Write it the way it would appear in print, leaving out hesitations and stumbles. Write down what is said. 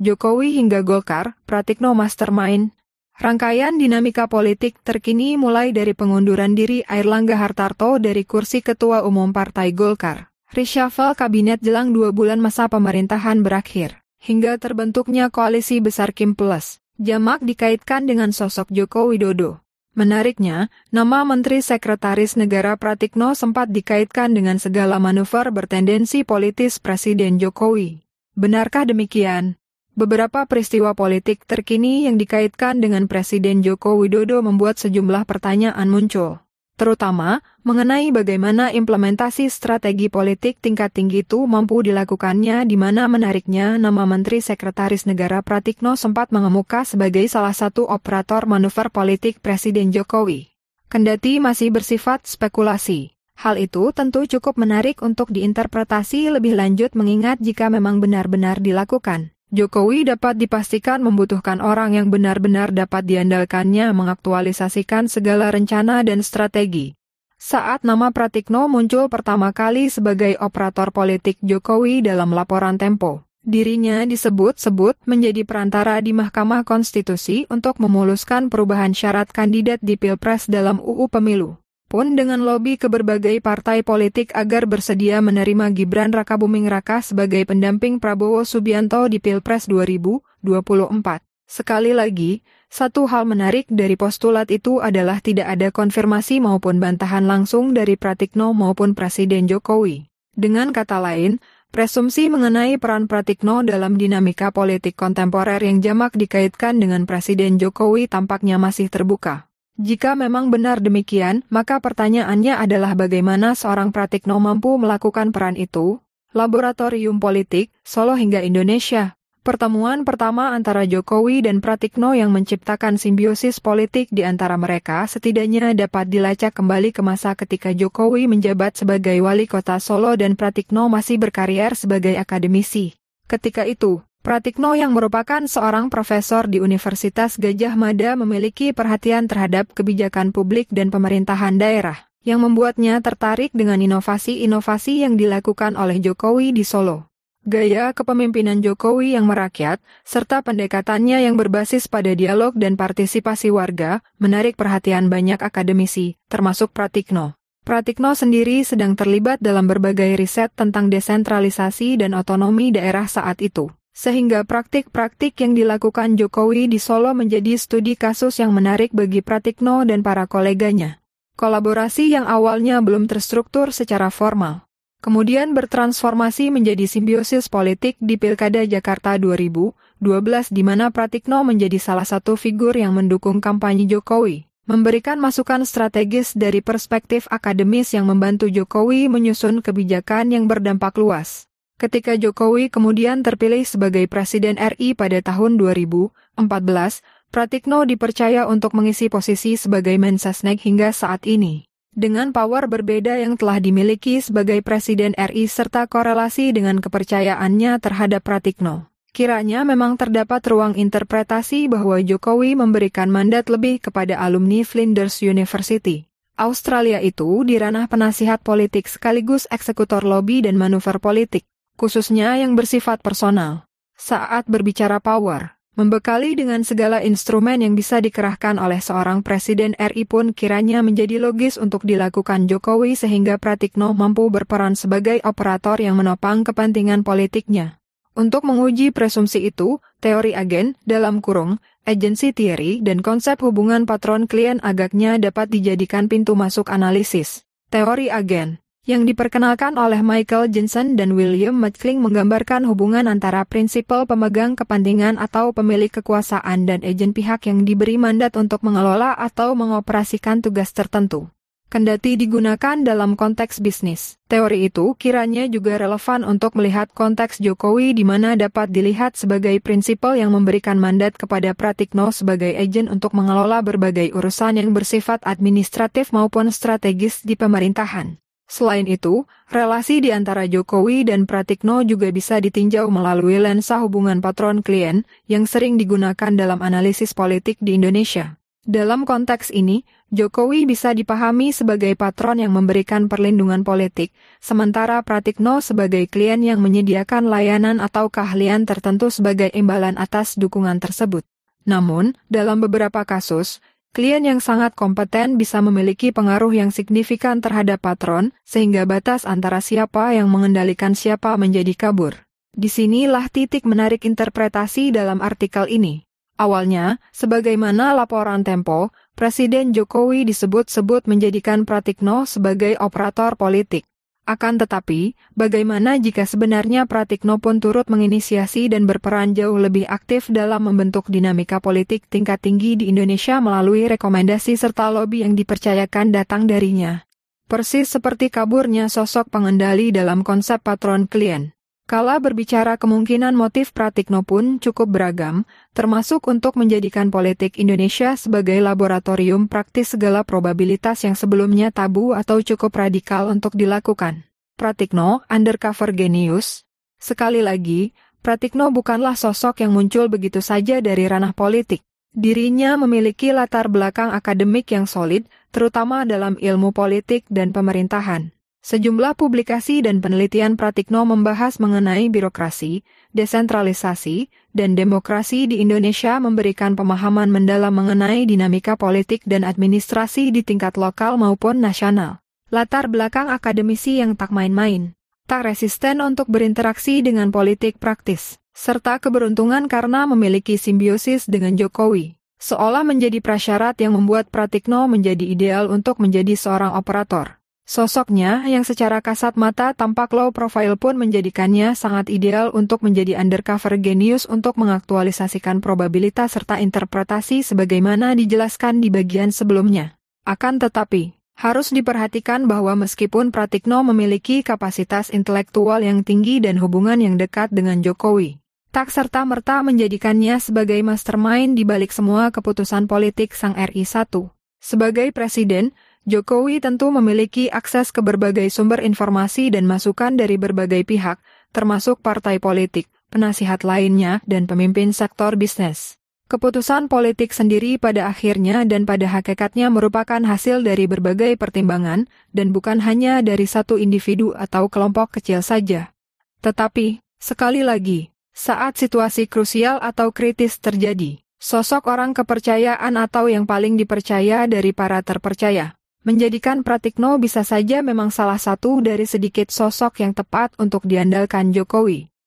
Jokowi hingga Golkar, Pratikno Mastermind. Rangkaian dinamika politik terkini mulai dari pengunduran diri Airlangga Hartarto dari kursi Ketua Umum Partai Golkar, reshuffle kabinet jelang 2 bulan masa pemerintahan berakhir, hingga terbentuknya koalisi besar Kim Plus, jamak dikaitkan dengan sosok Joko Widodo. Menariknya, nama Menteri Sekretaris Negara Pratikno sempat dikaitkan dengan segala manuver bertendensi politis Presiden Jokowi. Benarkah demikian? Beberapa peristiwa politik terkini yang dikaitkan dengan Presiden Joko Widodo membuat sejumlah pertanyaan muncul, terutama mengenai bagaimana implementasi strategi politik tingkat tinggi itu mampu dilakukannya, di mana menariknya nama Menteri Sekretaris Negara Pratikno sempat mengemuka sebagai salah satu operator manuver politik Presiden Jokowi. Kendati masih bersifat spekulasi, hal itu tentu cukup menarik untuk diinterpretasi lebih lanjut, mengingat jika memang benar-benar dilakukan, Jokowi dapat dipastikan membutuhkan orang yang benar-benar dapat diandalkannya mengaktualisasikan segala rencana dan strategi. Saat nama Pratikno muncul pertama kali sebagai operator politik Jokowi dalam laporan Tempo, dirinya disebut-sebut menjadi perantara di Mahkamah Konstitusi untuk memuluskan perubahan syarat kandidat di Pilpres dalam UU Pemilu. Pun dengan lobi ke berbagai partai politik agar bersedia menerima Gibran Rakabuming Raka sebagai pendamping Prabowo Subianto di Pilpres 2024. Sekali lagi, satu hal menarik dari postulat itu adalah tidak ada konfirmasi maupun bantahan langsung dari Pratikno maupun Presiden Jokowi. Dengan kata lain, presumsi mengenai peran Pratikno dalam dinamika politik kontemporer yang jamak dikaitkan dengan Presiden Jokowi tampaknya masih terbuka. Jika memang benar demikian, maka pertanyaannya adalah bagaimana seorang Pratikno mampu melakukan peran itu? Laboratorium Politik, Solo hingga Indonesia. Pertemuan pertama antara Jokowi dan Pratikno yang menciptakan simbiosis politik di antara mereka setidaknya dapat dilacak kembali ke masa ketika Jokowi menjabat sebagai wali kota Solo dan Pratikno masih berkarier sebagai akademisi. Ketika itu, Pratikno yang merupakan seorang profesor di Universitas Gadjah Mada memiliki perhatian terhadap kebijakan publik dan pemerintahan daerah, yang membuatnya tertarik dengan inovasi-inovasi yang dilakukan oleh Jokowi di Solo. Gaya kepemimpinan Jokowi yang merakyat, serta pendekatannya yang berbasis pada dialog dan partisipasi warga, menarik perhatian banyak akademisi, termasuk Pratikno. Pratikno sendiri sedang terlibat dalam berbagai riset tentang desentralisasi dan otonomi daerah saat itu. Sehingga praktik-praktik yang dilakukan Jokowi di Solo menjadi studi kasus yang menarik bagi Pratikno dan para koleganya. Kolaborasi yang awalnya belum terstruktur secara formal, kemudian bertransformasi menjadi simbiosis politik di Pilkada Jakarta 2012 di mana Pratikno menjadi salah satu figur yang mendukung kampanye Jokowi, memberikan masukan strategis dari perspektif akademis yang membantu Jokowi menyusun kebijakan yang berdampak luas. Ketika Jokowi kemudian terpilih sebagai Presiden RI pada tahun 2014, Pratikno dipercaya untuk mengisi posisi sebagai Mensesnek hingga saat ini. Dengan power berbeda yang telah dimiliki sebagai Presiden RI serta korelasi dengan kepercayaannya terhadap Pratikno, kiranya memang terdapat ruang interpretasi bahwa Jokowi memberikan mandat lebih kepada alumni Flinders University, Australia itu di ranah penasihat politik sekaligus eksekutor lobi dan manuver politik, khususnya yang bersifat personal. Saat berbicara power, membekali dengan segala instrumen yang bisa dikerahkan oleh seorang Presiden RI pun kiranya menjadi logis untuk dilakukan Jokowi sehingga Pratikno mampu berperan sebagai operator yang menopang kepentingan politiknya. Untuk menguji presumsi itu, teori agen, dalam kurung, agency theory dan konsep hubungan patron-klien agaknya dapat dijadikan pintu masuk analisis. Teori agen yang diperkenalkan oleh Michael Jensen dan William McCling menggambarkan hubungan antara prinsipal pemegang kepentingan atau pemilik kekuasaan dan agen pihak yang diberi mandat untuk mengelola atau mengoperasikan tugas tertentu. Kendati digunakan dalam konteks bisnis, teori itu kiranya juga relevan untuk melihat konteks Jokowi di mana dapat dilihat sebagai prinsipal yang memberikan mandat kepada Pratikno sebagai agen untuk mengelola berbagai urusan yang bersifat administratif maupun strategis di pemerintahan. Selain itu, relasi di antara Jokowi dan Pratikno juga bisa ditinjau melalui lensa hubungan patron-klien yang sering digunakan dalam analisis politik di Indonesia. Dalam konteks ini, Jokowi bisa dipahami sebagai patron yang memberikan perlindungan politik, sementara Pratikno sebagai klien yang menyediakan layanan atau keahlian tertentu sebagai imbalan atas dukungan tersebut. Namun, dalam beberapa kasus, klien yang sangat kompeten bisa memiliki pengaruh yang signifikan terhadap patron, sehingga batas antara siapa yang mengendalikan siapa menjadi kabur. Disinilah titik menarik interpretasi dalam artikel ini. Awalnya, sebagaimana laporan Tempo, Presiden Jokowi disebut-sebut menjadikan Pratikno sebagai operator politik. Akan tetapi, bagaimana jika sebenarnya Pratikno pun turut menginisiasi dan berperan jauh lebih aktif dalam membentuk dinamika politik tingkat tinggi di Indonesia melalui rekomendasi serta lobi yang dipercayakan datang darinya. Persis seperti kaburnya sosok pengendali dalam konsep patron-klien. Kala berbicara kemungkinan motif Pratikno pun cukup beragam, termasuk untuk menjadikan politik Indonesia sebagai laboratorium praktis segala probabilitas yang sebelumnya tabu atau cukup radikal untuk dilakukan. Pratikno, undercover genius. Sekali lagi, Pratikno bukanlah sosok yang muncul begitu saja dari ranah politik. Dirinya memiliki latar belakang akademik yang solid, terutama dalam ilmu politik dan pemerintahan. Sejumlah publikasi dan penelitian Pratikno membahas mengenai birokrasi, desentralisasi, dan demokrasi di Indonesia, memberikan pemahaman mendalam mengenai dinamika politik dan administrasi di tingkat lokal maupun nasional. Latar belakang akademisi yang tak main-main, tak resisten untuk berinteraksi dengan politik praktis, serta keberuntungan karena memiliki simbiosis dengan Jokowi, seolah menjadi prasyarat yang membuat Pratikno menjadi ideal untuk menjadi seorang operator. Sosoknya yang secara kasat mata tampak low profile pun menjadikannya sangat ideal untuk menjadi undercover genius untuk mengaktualisasikan probabilitas serta interpretasi sebagaimana dijelaskan di bagian sebelumnya. Akan tetapi, harus diperhatikan bahwa meskipun Pratikno memiliki kapasitas intelektual yang tinggi dan hubungan yang dekat dengan Jokowi, tak serta-merta menjadikannya sebagai mastermind di balik semua keputusan politik Sang RI 1. Sebagai presiden, Jokowi tentu memiliki akses ke berbagai sumber informasi dan masukan dari berbagai pihak, termasuk partai politik, penasihat lainnya, dan pemimpin sektor bisnis. Keputusan politik sendiri pada akhirnya dan pada hakikatnya merupakan hasil dari berbagai pertimbangan, dan bukan hanya dari satu individu atau kelompok kecil saja. Tetapi, sekali lagi, saat situasi krusial atau kritis terjadi, sosok orang kepercayaan atau yang paling dipercaya dari para terpercaya menjadikan Pratikno bisa saja memang salah satu dari sedikit sosok yang tepat untuk diandalkan Jokowi.